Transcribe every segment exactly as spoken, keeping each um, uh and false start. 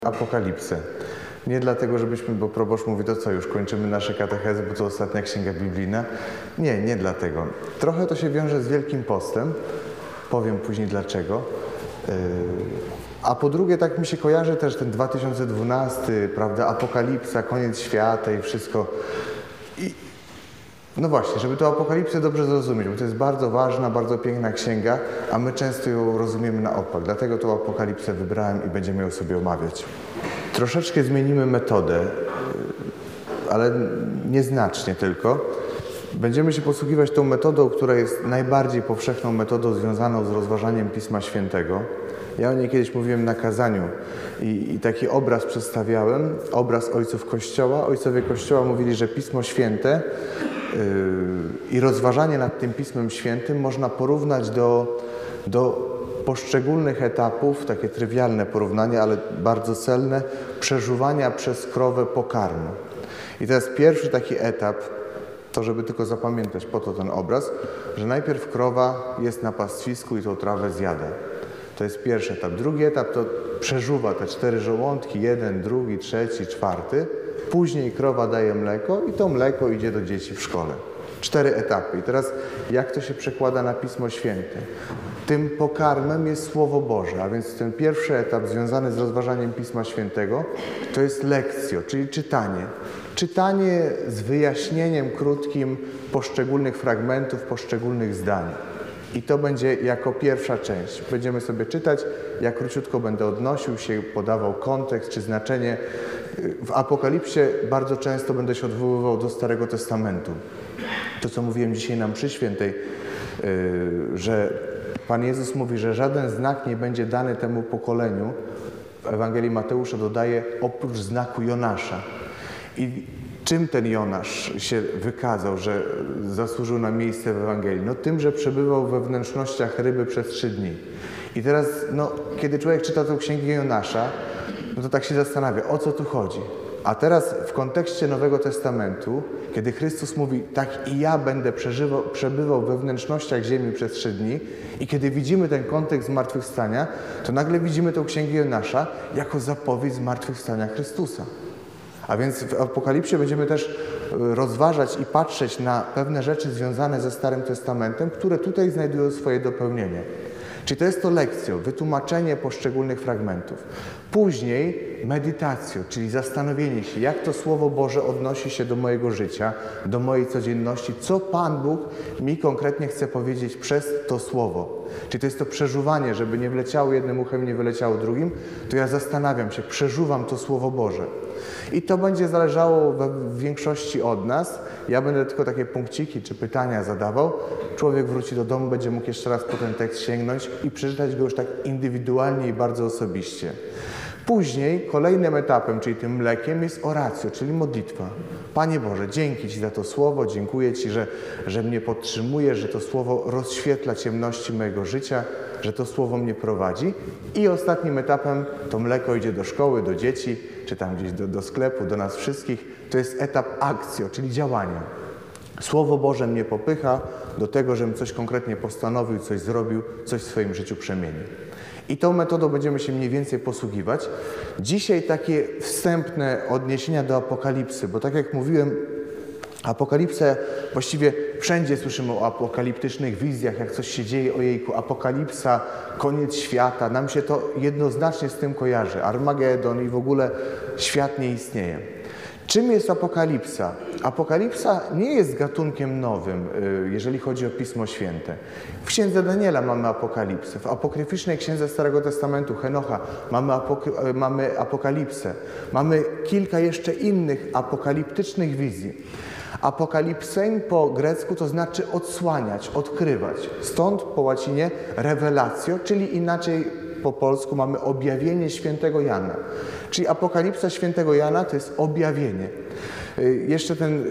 Apokalipsę. Nie dlatego, żebyśmy, bo proboszcz mówi, to co, już kończymy nasze katechezy, bo to ostatnia księga biblijna. Nie, nie dlatego. Trochę to się wiąże z Wielkim Postem. Powiem później dlaczego. A po drugie, tak mi się kojarzy też ten dwa tysiące dwunasty, prawda, Apokalipsa, koniec świata i wszystko. I no właśnie, żeby tę Apokalipsę dobrze zrozumieć, bo to jest bardzo ważna, bardzo piękna księga, a my często ją rozumiemy na opak. Dlatego tą Apokalipsę wybrałem i będziemy ją sobie omawiać. Troszeczkę zmienimy metodę, ale nieznacznie tylko. Będziemy się posługiwać tą metodą, która jest najbardziej powszechną metodą związaną z rozważaniem Pisma Świętego. Ja o niej kiedyś mówiłem na kazaniu i, i taki obraz przedstawiałem, obraz ojców Kościoła. Ojcowie Kościoła mówili, że Pismo Święte yy, i rozważanie nad tym Pismem Świętym można porównać do, do poszczególnych etapów, takie trywialne porównanie, ale bardzo celne, przeżuwania przez krowę pokarmu. I teraz pierwszy taki etap, to żeby tylko zapamiętać, po to ten obraz, że najpierw krowa jest na pastwisku i tą trawę zjada. To jest pierwszy etap. Drugi etap to przeżuwa te cztery żołądki, jeden, drugi, trzeci, czwarty. Później krowa daje mleko i to mleko idzie do dzieci w szkole. Cztery etapy. I teraz jak to się przekłada na Pismo Święte? Tym pokarmem jest Słowo Boże, a więc ten pierwszy etap związany z rozważaniem Pisma Świętego to jest lekcjo, czyli czytanie. Czytanie z wyjaśnieniem krótkim poszczególnych fragmentów, poszczególnych zdań. I to będzie jako pierwsza część. Będziemy sobie czytać, ja króciutko będę odnosił się, podawał kontekst czy znaczenie. W Apokalipsie bardzo często będę się odwoływał do Starego Testamentu. To, co mówiłem dzisiaj na mszy świętej, że Pan Jezus mówi, że żaden znak nie będzie dany temu pokoleniu. W Ewangelii Mateusza dodaje oprócz znaku Jonasza. I czym ten Jonasz się wykazał, że zasłużył na miejsce w Ewangelii? No tym, że przebywał we wnętrznościach ryby przez trzy dni. I teraz, no, kiedy człowiek czyta tę księgę Jonasza, no to tak się zastanawia, o co tu chodzi? A teraz w kontekście Nowego Testamentu, kiedy Chrystus mówi, tak i ja będę przeżywał, przebywał we wnętrznościach ziemi przez trzy dni i kiedy widzimy ten kontekst zmartwychwstania, to nagle widzimy tę księgę Jonasza jako zapowiedź zmartwychwstania Chrystusa. A więc w Apokalipsie będziemy też rozważać i patrzeć na pewne rzeczy związane ze Starym Testamentem, które tutaj znajdują swoje dopełnienie. Czyli to jest to lekcjo, wytłumaczenie poszczególnych fragmentów. Później meditacjo, czyli zastanowienie się, jak to Słowo Boże odnosi się do mojego życia, do mojej codzienności, co Pan Bóg mi konkretnie chce powiedzieć przez to Słowo. Czyli to jest to przeżuwanie, żeby nie wleciało jednym uchem, nie wyleciało drugim, to ja zastanawiam się, przeżuwam to Słowo Boże. I to będzie zależało w większości od nas. Ja będę tylko takie punkciki czy pytania zadawał. Człowiek wróci do domu, będzie mógł jeszcze raz po ten tekst sięgnąć i przeczytać go już tak indywidualnie i bardzo osobiście. Później kolejnym etapem, czyli tym mlekiem, jest oracjo, czyli modlitwa. Panie Boże, dzięki Ci za to Słowo, dziękuję Ci, że, że mnie podtrzymujesz, że to Słowo rozświetla ciemności mojego życia, że to Słowo mnie prowadzi. I ostatnim etapem to mleko idzie do szkoły, do dzieci, czy tam gdzieś do, do sklepu, do nas wszystkich. To jest etap akcjo, czyli działania. Słowo Boże mnie popycha do tego, żebym coś konkretnie postanowił, coś zrobił, coś w swoim życiu przemienił. I tą metodą będziemy się mniej więcej posługiwać. Dzisiaj takie wstępne odniesienia do Apokalipsy, bo tak jak mówiłem, Apokalipsę, właściwie wszędzie słyszymy o apokaliptycznych wizjach, jak coś się dzieje, ojejku, apokalipsa, koniec świata. Nam się to jednoznacznie z tym kojarzy. Armagedon i w ogóle świat nie istnieje. Czym jest apokalipsa? Apokalipsa nie jest gatunkiem nowym, jeżeli chodzi o Pismo Święte. W księdze Daniela mamy apokalipsę, w apokryficznej księdze Starego Testamentu Henocha mamy, apok- mamy apokalipsę. Mamy kilka jeszcze innych apokaliptycznych wizji. Apokalipsein po grecku to znaczy odsłaniać, odkrywać. Stąd po łacinie revelatio, czyli inaczej po polsku mamy objawienie świętego Jana. Czyli apokalipsa świętego Jana to jest objawienie. Jeszcze ten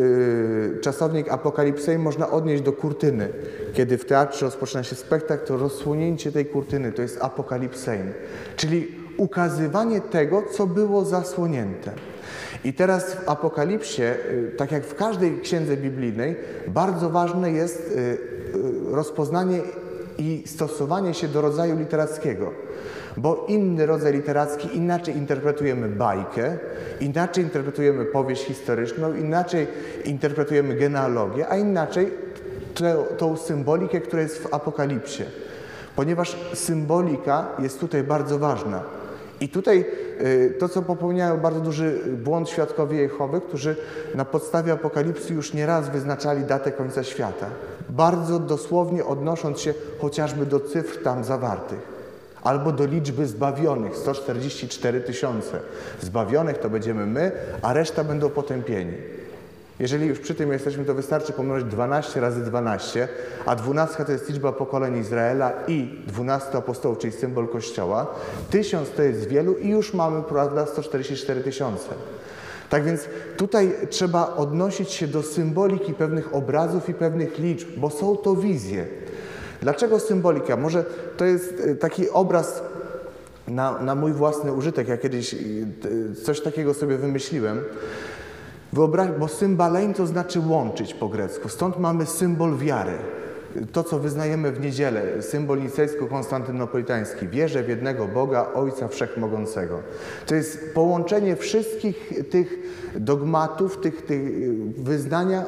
czasownik apokalipsein można odnieść do kurtyny. Kiedy w teatrze rozpoczyna się spektakl, to rozsłonięcie tej kurtyny to jest apokalipsein. Czyli ukazywanie tego, co było zasłonięte. I teraz w Apokalipsie, tak jak w każdej księdze biblijnej, bardzo ważne jest rozpoznanie i stosowanie się do rodzaju literackiego. bo inny rodzaj literacki, inaczej interpretujemy bajkę, inaczej interpretujemy powieść historyczną, inaczej interpretujemy genealogię, a inaczej tę, tą symbolikę, która jest w Apokalipsie. Ponieważ symbolika jest tutaj bardzo ważna. I tutaj to, co popełniają bardzo duży błąd świadkowie Jehowy, którzy na podstawie Apokalipsy już nieraz wyznaczali datę końca świata. Bardzo dosłownie odnosząc się chociażby do cyfr tam zawartych. Albo do liczby zbawionych, sto czterdzieści cztery tysiące. Zbawionych to będziemy my, a reszta będą potępieni. Jeżeli już przy tym jesteśmy, to wystarczy pomnożyć dwanaście razy dwanaście, a dwunastka to jest liczba pokoleń Izraela i dwunastu apostołów, czyli symbol Kościoła. Tysiąc to jest wielu i już mamy, prawda, sto czterdzieści cztery tysiące. Tak więc tutaj trzeba odnosić się do symboliki pewnych obrazów i pewnych liczb, bo są to wizje. Dlaczego symbolika? Może to jest taki obraz na, na mój własny użytek. Ja kiedyś coś takiego sobie wymyśliłem. Wyobraź, bo symbalein to znaczy łączyć po grecku. Stąd mamy symbol wiary. To, co wyznajemy w niedzielę, symbol nicejsko-konstantynopolitański. Wierzę w jednego Boga, Ojca Wszechmogącego. To jest połączenie wszystkich tych dogmatów, tych, tych wyznania,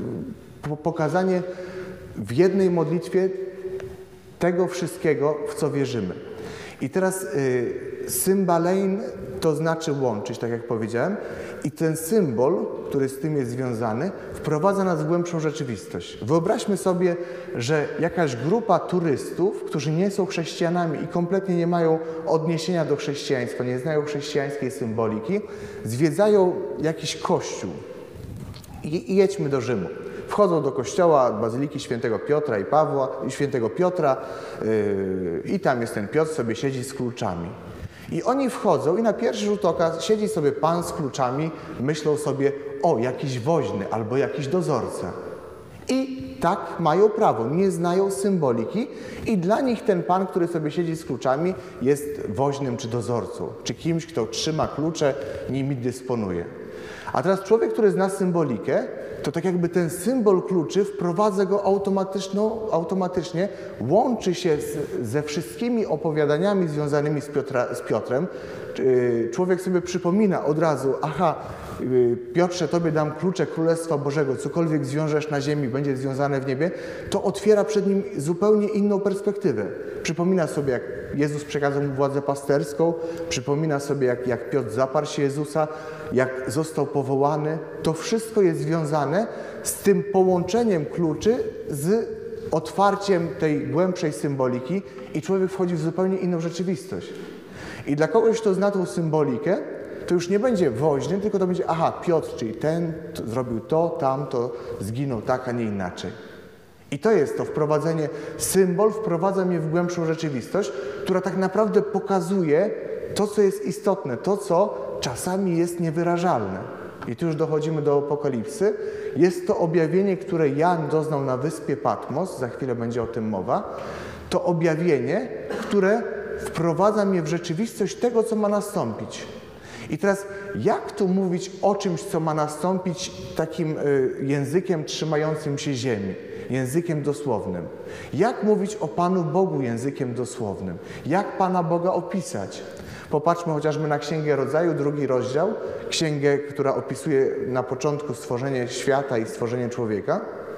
pokazanie w jednej modlitwie tego wszystkiego, w co wierzymy. I teraz y, symbalein to znaczy łączyć, tak jak powiedziałem, i ten symbol, który z tym jest związany, wprowadza nas w głębszą rzeczywistość. Wyobraźmy sobie, że jakaś grupa turystów, którzy nie są chrześcijanami i kompletnie nie mają odniesienia do chrześcijaństwa, nie znają chrześcijańskiej symboliki, zwiedzają jakiś kościół. I, i jedźmy do Rzymu. Wchodzą do kościoła Bazyliki Świętego Piotra i Pawła, Świętego Piotra yy, i tam jest ten Piotr, sobie siedzi z kluczami. I oni wchodzą i na pierwszy rzut oka siedzi sobie pan z kluczami, myślą sobie, o, jakiś woźny albo jakiś dozorca. I tak mają prawo, nie znają symboliki i dla nich ten pan, który sobie siedzi z kluczami, jest woźnym czy dozorcą, czy kimś, kto trzyma klucze, nimi dysponuje. A teraz człowiek, który zna symbolikę, to tak jakby ten symbol kluczy wprowadza go automatycznie, łączy się z, ze wszystkimi opowiadaniami związanymi z, Piotra, z Piotrem. Człowiek sobie przypomina od razu, aha, Piotrze, tobie dam klucze Królestwa Bożego, cokolwiek zwiążesz na ziemi, będzie związane w niebie, to otwiera przed nim zupełnie inną perspektywę. Przypomina sobie, jak Jezus przekazał mu władzę pasterską, przypomina sobie, jak, jak Piotr zaparł się Jezusa, jak został powołany. To wszystko jest związane z tym połączeniem kluczy z otwarciem tej głębszej symboliki i człowiek wchodzi w zupełnie inną rzeczywistość. I dla kogoś, kto zna tą symbolikę, to już nie będzie woźny, tylko to będzie, aha, Piotr, czyli ten to zrobił to, tamto, zginął tak, a nie inaczej. I to jest to wprowadzenie, symbol wprowadza mnie w głębszą rzeczywistość, która tak naprawdę pokazuje to, co jest istotne, to, co czasami jest niewyrażalne. I tu już dochodzimy do Apokalipsy. Jest to objawienie, które Jan doznał na wyspie Patmos, za chwilę będzie o tym mowa. To objawienie, które wprowadza mnie w rzeczywistość tego, co ma nastąpić. I teraz, jak tu mówić o czymś, co ma nastąpić takim y, językiem trzymającym się ziemi, językiem dosłownym? Jak mówić o Panu Bogu językiem dosłownym? Jak Pana Boga opisać? Popatrzmy chociażby na Księgę Rodzaju, drugi rozdział, księgę, która opisuje na początku stworzenie świata i stworzenie człowieka.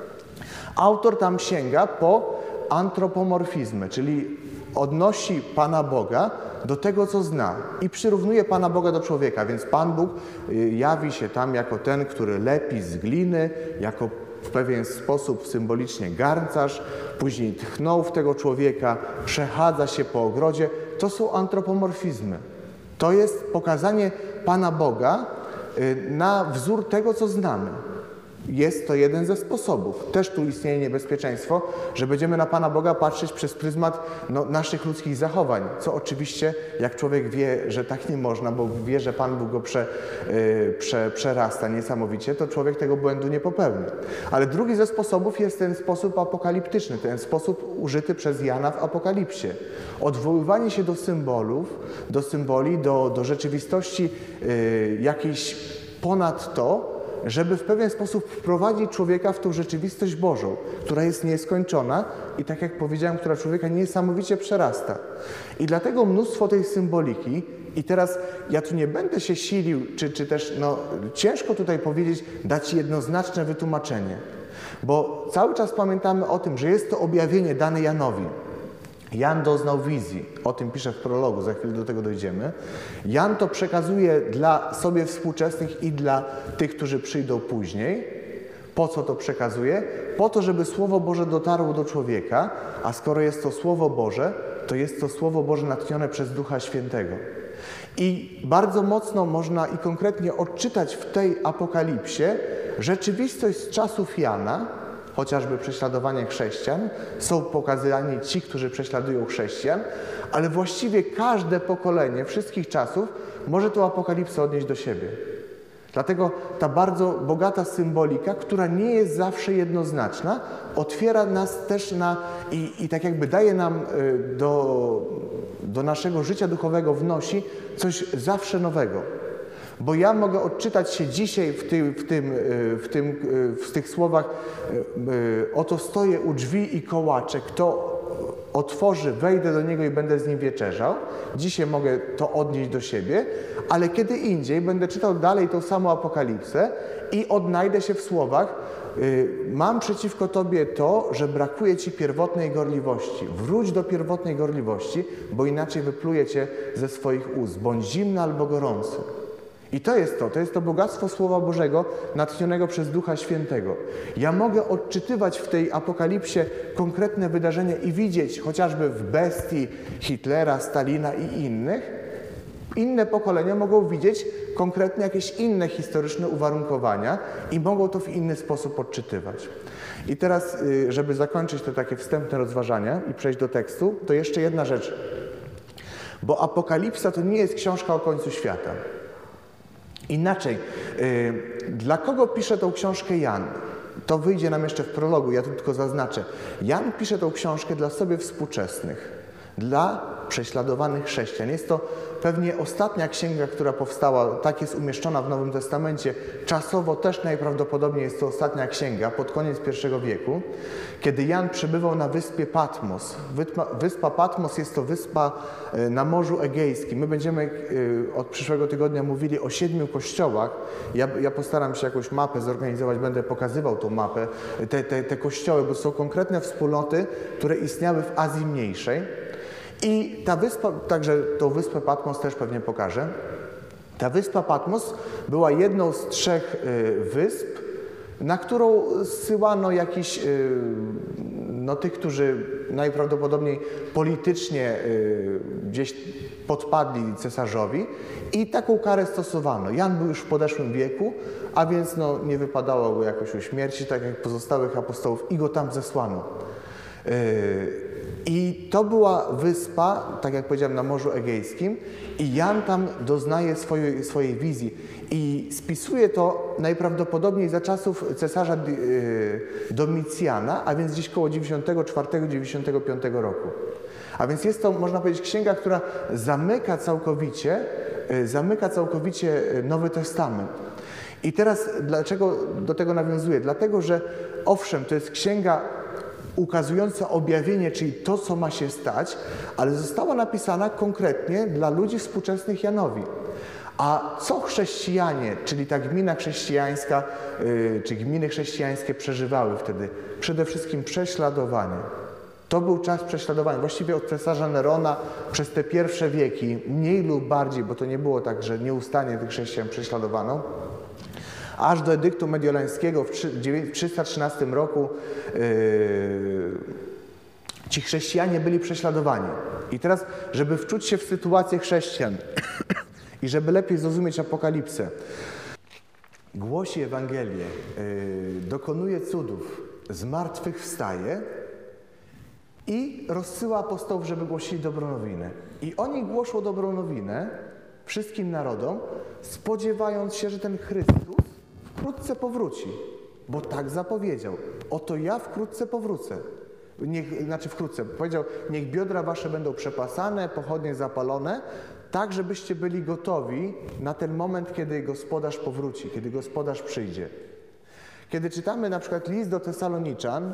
Autor tam sięga po antropomorfizmy, czyli odnosi Pana Boga do tego, co zna i przyrównuje Pana Boga do człowieka, więc Pan Bóg jawi się tam jako ten, który lepi z gliny, jako w pewien sposób symbolicznie garncarz, później tchnął w tego człowieka, przechadza się po ogrodzie. To są antropomorfizmy. To jest pokazanie Pana Boga na wzór tego, co znamy. Jest to jeden ze sposobów. Też tu istnieje niebezpieczeństwo, że będziemy na Pana Boga patrzeć przez pryzmat no, naszych ludzkich zachowań, co oczywiście, jak człowiek wie, że tak nie można, bo wie, że Pan Bóg go prze, yy, prze, przerasta niesamowicie, to człowiek tego błędu nie popełni. Ale drugi ze sposobów jest ten sposób apokaliptyczny, ten sposób użyty przez Jana w Apokalipsie. Odwoływanie się do symbolów, do symboli, do, do rzeczywistości yy, jakiejś ponad to, żeby w pewien sposób wprowadzić człowieka w tą rzeczywistość Bożą, która jest nieskończona i tak jak powiedziałem, która człowieka niesamowicie przerasta. I dlatego mnóstwo tej symboliki. I teraz ja tu nie będę się silił, czy, czy też no, ciężko tutaj powiedzieć, dać jednoznaczne wytłumaczenie. Bo cały czas pamiętamy o tym, że jest to objawienie dane Janowi. Jan doznał wizji, o tym pisze w prologu, za chwilę do tego dojdziemy. Jan to przekazuje dla sobie współczesnych i dla tych, którzy przyjdą później. Po co to przekazuje? Po to, żeby Słowo Boże dotarło do człowieka, a skoro jest to Słowo Boże, to jest to Słowo Boże natchnione przez Ducha Świętego. I bardzo mocno można i konkretnie odczytać w tej apokalipsie rzeczywistość z czasów Jana, chociażby prześladowanie chrześcijan, są pokazani ci, którzy prześladują chrześcijan, ale właściwie każde pokolenie wszystkich czasów może tę apokalipsę odnieść do siebie. Dlatego ta bardzo bogata symbolika, która nie jest zawsze jednoznaczna, otwiera nas też na i, i tak jakby daje nam do, do naszego życia duchowego, wnosi coś zawsze nowego. Bo ja mogę odczytać się dzisiaj w tym, w tym, w tym, w tych słowach oto stoję u drzwi i kołaczę, kto otworzy, wejdę do niego i będę z nim wieczerzał. Dzisiaj mogę to odnieść do siebie, ale kiedy indziej będę czytał dalej tą samą apokalipsę i odnajdę się w słowach mam przeciwko tobie to, że brakuje ci pierwotnej gorliwości. Wróć do pierwotnej gorliwości, bo inaczej wypluje cię ze swoich ust. Bądź zimny albo gorący. I to jest to, to jest to bogactwo Słowa Bożego natchnionego przez Ducha Świętego. Ja mogę odczytywać w tej apokalipsie konkretne wydarzenia i widzieć chociażby w bestii Hitlera, Stalina i innych. Inne pokolenia mogą widzieć konkretnie jakieś inne historyczne uwarunkowania i mogą to w inny sposób odczytywać. I teraz, żeby zakończyć te takie wstępne rozważania i przejść do tekstu, to jeszcze jedna rzecz. Bo apokalipsa to nie jest książka o końcu świata. Inaczej, yy, dla kogo pisze tą książkę Jan? To wyjdzie nam jeszcze w prologu, ja tu tylko zaznaczę. Jan pisze tą książkę dla sobie współczesnych, dla prześladowanych chrześcijan. Jest to pewnie ostatnia księga, która powstała, tak jest umieszczona w Nowym Testamencie. Czasowo też najprawdopodobniej jest to ostatnia księga, pod koniec pierwszego wieku, kiedy Jan przebywał na wyspie Patmos. Wyspa Patmos jest to wyspa na Morzu Egejskim. My będziemy od przyszłego tygodnia mówili o siedmiu kościołach. Ja, ja postaram się jakąś mapę zorganizować, będę pokazywał tą mapę, te, te, te kościoły, bo są konkretne wspólnoty, które istniały w Azji Mniejszej. I ta wyspa, także tą wyspę Patmos też pewnie pokażę. Ta wyspa Patmos była jedną z trzech wysp, na którą zsyłano jakichś, no tych, którzy najprawdopodobniej politycznie gdzieś podpadli cesarzowi i taką karę stosowano. Jan był już w podeszłym wieku, a więc no, nie wypadało go jakoś uśmiercić, tak jak pozostałych apostołów, i go tam zesłano. I to była wyspa, tak jak powiedziałem, na Morzu Egejskim i Jan tam doznaje swojej, swojej wizji i spisuje to najprawdopodobniej za czasów cesarza Domicjana, a więc gdzieś koło dziewięćdziesiątego czwartego dziewięćdziesiątego piątego roku. A więc jest to, można powiedzieć, księga, która zamyka całkowicie, zamyka całkowicie Nowy Testament. I teraz dlaczego do tego nawiązuję? Dlatego, że owszem, to jest księga ukazująca objawienie, czyli to, co ma się stać, ale została napisana konkretnie dla ludzi współczesnych Janowi. A co chrześcijanie, czyli ta gmina chrześcijańska, yy, czy gminy chrześcijańskie przeżywały wtedy? Przede wszystkim prześladowanie. To był czas prześladowania. Właściwie od cesarza Nerona przez te pierwsze wieki, mniej lub bardziej, bo to nie było tak, że nieustannie tych chrześcijan prześladowano, aż do edyktu mediolańskiego w trzysta trzynastym roku yy, ci chrześcijanie byli prześladowani. I teraz, żeby wczuć się w sytuację chrześcijan i żeby lepiej zrozumieć apokalipsę, głosi Ewangelię, yy, dokonuje cudów, zmartwychwstaje i rozsyła apostołów, żeby głosili dobrą nowinę. I oni głoszą dobrą nowinę wszystkim narodom, spodziewając się, że ten Chrystus wkrótce powróci, bo tak zapowiedział. Oto ja wkrótce powrócę. Niech, znaczy wkrótce, powiedział, niech biodra wasze będą przepasane, pochodnie zapalone. tak żebyście byli gotowi na ten moment, kiedy gospodarz powróci, kiedy gospodarz przyjdzie. Kiedy czytamy na przykład list do Tesaloniczan,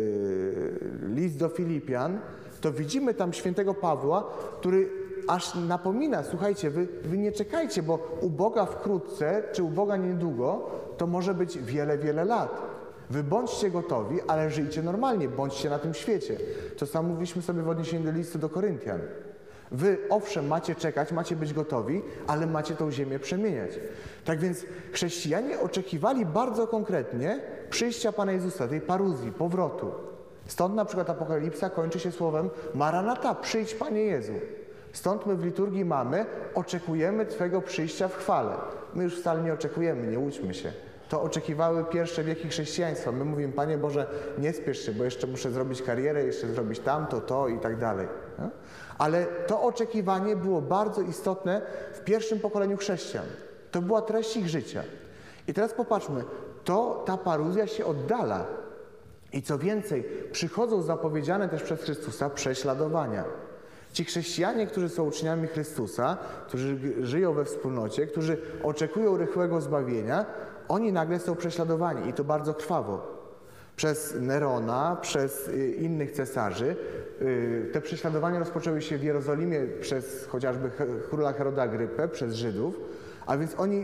yy, list do Filipian, to widzimy tam świętego Pawła, który aż napomina, słuchajcie, wy, wy nie czekajcie, bo u Boga wkrótce, czy u Boga niedługo, to może być wiele, wiele lat. Wy bądźcie gotowi, ale żyjcie normalnie, bądźcie na tym świecie. To samo mówiliśmy sobie w odniesieniu do listu do Koryntian. Wy, owszem, macie czekać, macie być gotowi, ale macie tą ziemię przemieniać. Tak więc chrześcijanie oczekiwali bardzo konkretnie przyjścia Pana Jezusa, tej paruzji, powrotu. Stąd na przykład Apokalipsa kończy się słowem Maranata, przyjdź Panie Jezu. Stąd my w liturgii mamy, oczekujemy Twego przyjścia w chwale. My już wcale nie oczekujemy, nie łudźmy się. To oczekiwały pierwsze wieki chrześcijaństwa. My mówimy, Panie Boże, nie spiesz się, bo jeszcze muszę zrobić karierę, jeszcze zrobić tamto, to i tak dalej. Ale to oczekiwanie było bardzo istotne w pierwszym pokoleniu chrześcijan. To była treść ich życia. I teraz popatrzmy, to ta paruzja się oddala. I co więcej, przychodzą zapowiedziane też przez Chrystusa prześladowania. Ci chrześcijanie, którzy są uczniami Chrystusa, którzy żyją we wspólnocie, którzy oczekują rychłego zbawienia, oni nagle są prześladowani i to bardzo krwawo. Przez Nerona, przez innych cesarzy. Te prześladowania rozpoczęły się w Jerozolimie przez chociażby króla Heroda Agrypę, przez Żydów, a więc oni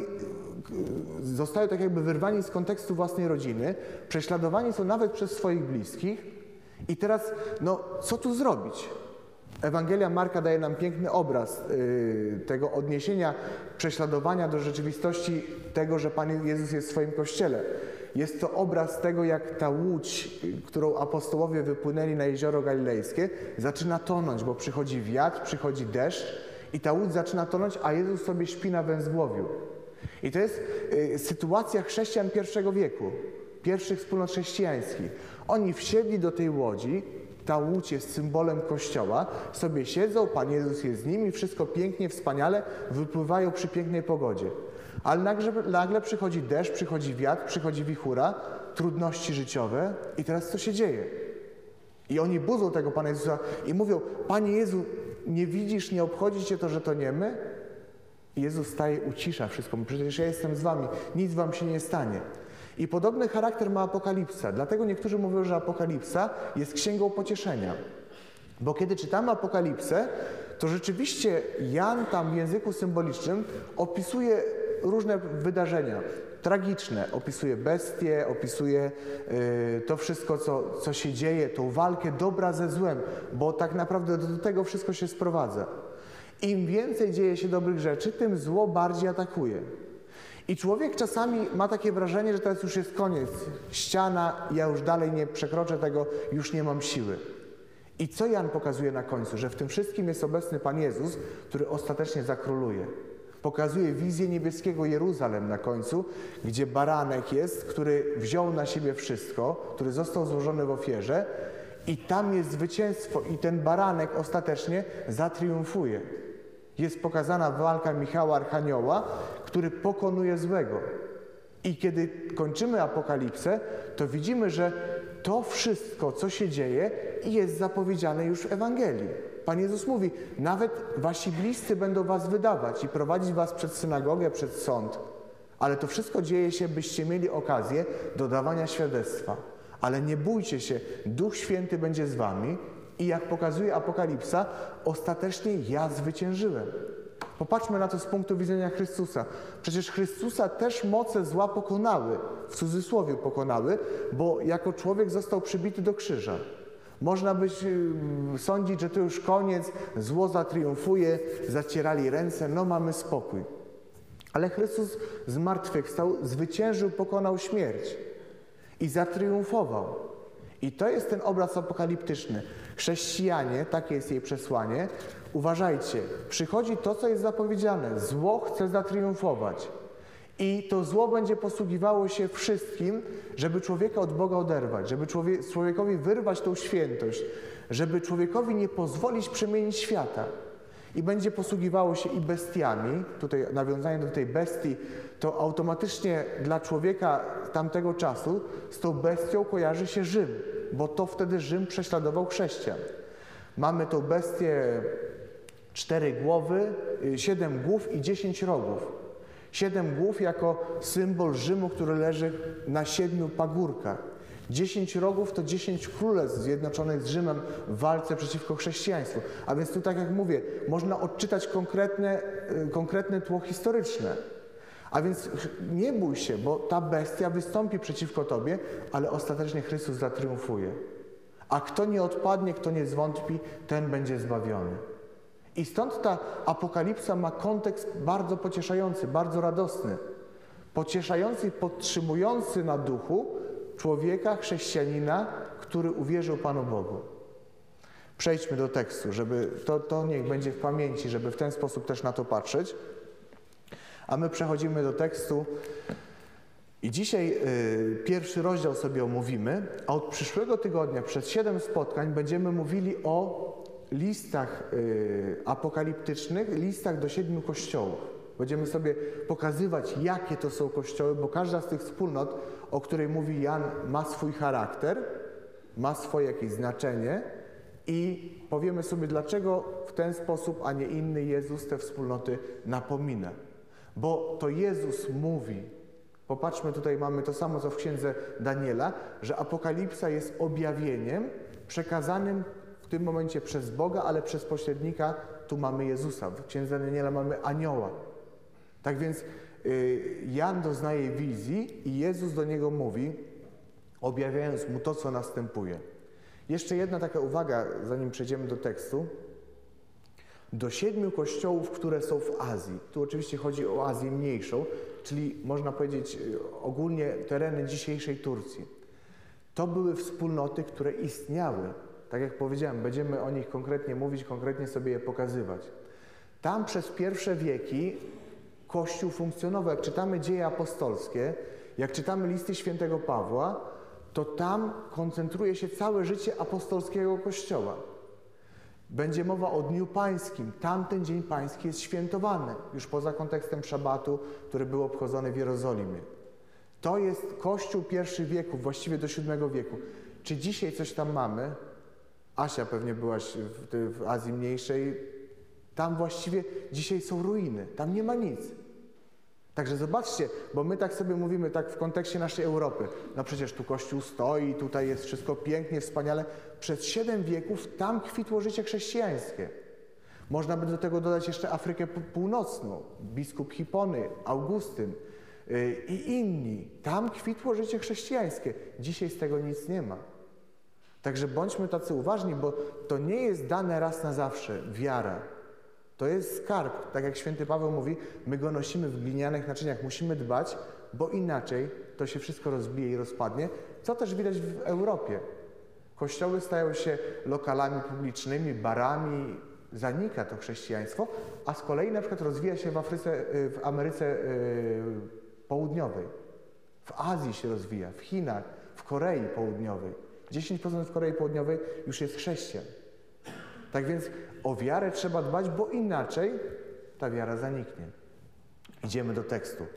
zostają tak jakby wyrwani z kontekstu własnej rodziny, prześladowani są nawet przez swoich bliskich i teraz, no co tu zrobić? Ewangelia Marka daje nam piękny obraz yy, tego odniesienia prześladowania do rzeczywistości tego, że Pan Jezus jest w swoim Kościele. Jest to obraz tego, jak ta łódź, którą apostołowie wypłynęli na jezioro galilejskie, zaczyna tonąć, bo przychodzi wiatr, przychodzi deszcz i ta łódź zaczyna tonąć, a Jezus sobie śpi na węzgłowiu. I to jest yy, sytuacja chrześcijan pierwszego wieku, pierwszych wspólnot chrześcijańskich. Oni wsiedli do tej łodzi, ta łódź jest symbolem Kościoła, sobie siedzą, Pan Jezus jest z nimi, wszystko pięknie, wspaniale, wypływają przy pięknej pogodzie. Ale nagle, nagle przychodzi deszcz, przychodzi wiatr, przychodzi wichura, trudności życiowe i teraz co się dzieje? I oni budzą tego Pana Jezusa i mówią, Panie Jezu, nie widzisz, nie obchodzi Cię to, że toniemy? I Jezus staje, ucisza wszystko, mówi, przecież ja jestem z Wami, nic Wam się nie stanie. I podobny charakter ma Apokalipsa. Dlatego niektórzy mówią, że Apokalipsa jest księgą pocieszenia. Bo kiedy czytamy Apokalipsę, to rzeczywiście Jan tam w języku symbolicznym opisuje różne wydarzenia tragiczne. Opisuje bestie, opisuje yy, to wszystko, co, co się dzieje, tą walkę dobra ze złem, bo tak naprawdę do, do tego wszystko się sprowadza. Im więcej dzieje się dobrych rzeczy, tym zło bardziej atakuje. I człowiek czasami ma takie wrażenie, że teraz już jest koniec, ściana, ja już dalej nie przekroczę tego, już nie mam siły. I co Jan pokazuje na końcu? Że w tym wszystkim jest obecny Pan Jezus, który ostatecznie zakróluje. Pokazuje wizję niebieskiego Jeruzalem na końcu, gdzie baranek jest, który wziął na siebie wszystko, który został złożony w ofierze i tam jest zwycięstwo i ten baranek ostatecznie zatriumfuje. Jest pokazana walka Michała Archanioła, który pokonuje złego. I kiedy kończymy Apokalipsę, to widzimy, że to wszystko, co się dzieje, jest zapowiedziane już w Ewangelii. Pan Jezus mówi, nawet wasi bliscy będą was wydawać i prowadzić was przed synagogę, przed sąd. Ale to wszystko dzieje się, byście mieli okazję do dawania świadectwa. Ale nie bójcie się, Duch Święty będzie z wami i jak pokazuje Apokalipsa, ostatecznie ja zwyciężyłem. Popatrzmy na to z punktu widzenia Chrystusa. Przecież Chrystusa też moce zła pokonały, w cudzysłowie pokonały, bo jako człowiek został przybity do krzyża. Można by sądzić, że to już koniec, zło zatriumfuje, zacierali ręce, no mamy spokój. Ale Chrystus zmartwychwstał, zwyciężył, pokonał śmierć i zatriumfował. I to jest ten obraz apokaliptyczny. Chrześcijanie, takie jest jej przesłanie, uważajcie, przychodzi to, co jest zapowiedziane. Zło chce zatriumfować. I to zło będzie posługiwało się wszystkim, żeby człowieka od Boga oderwać, żeby człowiek, człowiekowi wyrwać tą świętość, żeby człowiekowi nie pozwolić przemienić świata. I będzie posługiwało się i bestiami, tutaj nawiązanie do tej bestii, to automatycznie dla człowieka tamtego czasu z tą bestią kojarzy się Rzym, bo to wtedy Rzym prześladował chrześcijan. Mamy tą bestię Cztery głowy, siedem głów i dziesięć rogów. Siedem głów jako symbol Rzymu, który leży na siedmiu pagórkach. Dziesięć rogów to dziesięć królestw zjednoczonych z Rzymem w walce przeciwko chrześcijaństwu. A więc tu, tak jak mówię, można odczytać konkretne, konkretne tło historyczne. A więc nie bój się, bo ta bestia wystąpi przeciwko tobie, ale ostatecznie Chrystus zatriumfuje. A kto nie odpadnie, kto nie zwątpi, ten będzie zbawiony. I stąd ta apokalipsa ma kontekst bardzo pocieszający, bardzo radosny. Pocieszający i podtrzymujący na duchu człowieka, chrześcijanina, który uwierzył Panu Bogu. Przejdźmy do tekstu, żeby to, to niech będzie w pamięci, żeby w ten sposób też na to patrzeć. A my przechodzimy do tekstu i dzisiaj y, pierwszy rozdział sobie omówimy, a od przyszłego tygodnia przez siedem spotkań będziemy mówili o listach y, apokaliptycznych, listach do siedmiu kościołów. Będziemy sobie pokazywać, jakie to są kościoły, bo każda z tych wspólnot, o której mówi Jan, ma swój charakter, ma swoje jakieś znaczenie i powiemy sobie, dlaczego w ten sposób, a nie inny Jezus te wspólnoty napomina. Bo to Jezus mówi, popatrzmy, tutaj mamy to samo, co w księdze Daniela, że apokalipsa jest objawieniem przekazanym w tym momencie przez Boga, ale przez pośrednika tu mamy Jezusa. W księdze Daniela mamy anioła. Tak więc y, Jan doznaje wizji i Jezus do niego mówi, objawiając mu to, co następuje. Jeszcze jedna taka uwaga, zanim przejdziemy do tekstu. Do siedmiu kościołów, które są w Azji. Tu oczywiście chodzi o Azję Mniejszą, czyli można powiedzieć ogólnie tereny dzisiejszej Turcji. To były wspólnoty, które istniały. Tak jak powiedziałem, będziemy o nich konkretnie mówić, konkretnie sobie je pokazywać. Tam przez pierwsze wieki Kościół funkcjonował. Jak czytamy dzieje apostolskie, jak czytamy listy świętego Pawła, to tam koncentruje się całe życie apostolskiego Kościoła. Będzie mowa o Dniu Pańskim. Tamten Dzień Pański jest świętowany, już poza kontekstem szabatu, który był obchodzony w Jerozolimie. To jest Kościół pierwszych wieków, właściwie do siódmego wieku. Czy dzisiaj coś tam mamy? Asia, pewnie byłaś w, w Azji Mniejszej. Tam właściwie dzisiaj są ruiny. Tam nie ma nic. Także zobaczcie, bo my tak sobie mówimy tak w kontekście naszej Europy. No przecież tu Kościół stoi, tutaj jest wszystko pięknie, wspaniale. Przez siedem wieków tam kwitło życie chrześcijańskie. Można by do tego dodać jeszcze Afrykę Północną, biskup Hipony, Augustyn yy, i inni. Tam kwitło życie chrześcijańskie. Dzisiaj z tego nic nie ma. Także bądźmy tacy uważni, bo to nie jest dane raz na zawsze, wiara. To jest skarb, tak jak święty Paweł mówi, my go nosimy w glinianych naczyniach, musimy dbać, bo inaczej to się wszystko rozbije i rozpadnie, co też widać w Europie. Kościoły stają się lokalami publicznymi, barami, zanika to chrześcijaństwo, a z kolei na przykład rozwija się w, Afryce, w Ameryce yy, Południowej, w Azji się rozwija, w Chinach, w Korei Południowej. dziesięć procent w Korei Południowej już jest chrześcijan. Tak więc o wiarę trzeba dbać, bo inaczej ta wiara zaniknie. Idziemy do tekstu.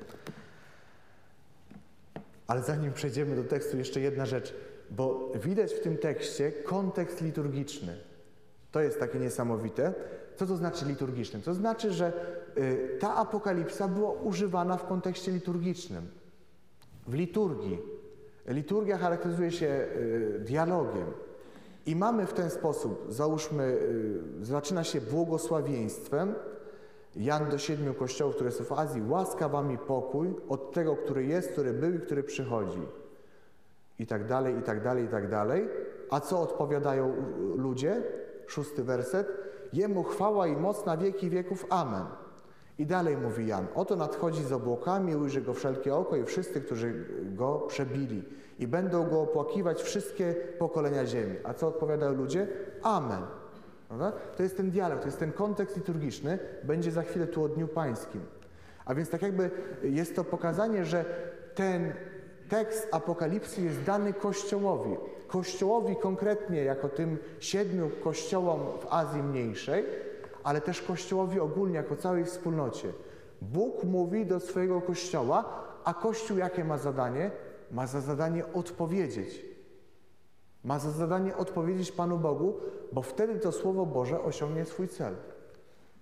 Ale zanim przejdziemy do tekstu, jeszcze jedna rzecz, bo widać w tym tekście kontekst liturgiczny. To jest takie niesamowite. Co to znaczy liturgiczny? To znaczy, że y, ta apokalipsa była używana w kontekście liturgicznym. W liturgii. Liturgia charakteryzuje się y, dialogiem. I mamy w ten sposób, załóżmy, y, zaczyna się błogosławieństwem. Jan do siedmiu kościołów, które są w Azji, łaska wam i pokój od tego, który jest, który był i który przychodzi. I tak dalej, i tak dalej, i tak dalej. A co odpowiadają ludzie? Szósty werset. Jemu chwała i moc na wieki wieków. Amen. I dalej mówi Jan. Oto nadchodzi z obłokami, ujrzy go wszelkie oko i wszyscy, którzy go przebili. I będą go opłakiwać wszystkie pokolenia ziemi. A co odpowiadają ludzie? Amen. Prawda? To jest ten dialog, to jest ten kontekst liturgiczny. Będzie za chwilę tu o Dniu Pańskim. A więc tak jakby jest to pokazanie, że ten tekst Apokalipsy jest dany Kościołowi. Kościołowi konkretnie jako tym siedmiu kościołom w Azji Mniejszej, ale też Kościołowi ogólnie jako całej wspólnocie. Bóg mówi do swojego Kościoła, a Kościół jakie ma zadanie? Ma za zadanie odpowiedzieć. Ma za zadanie odpowiedzieć Panu Bogu, bo wtedy to Słowo Boże osiągnie swój cel.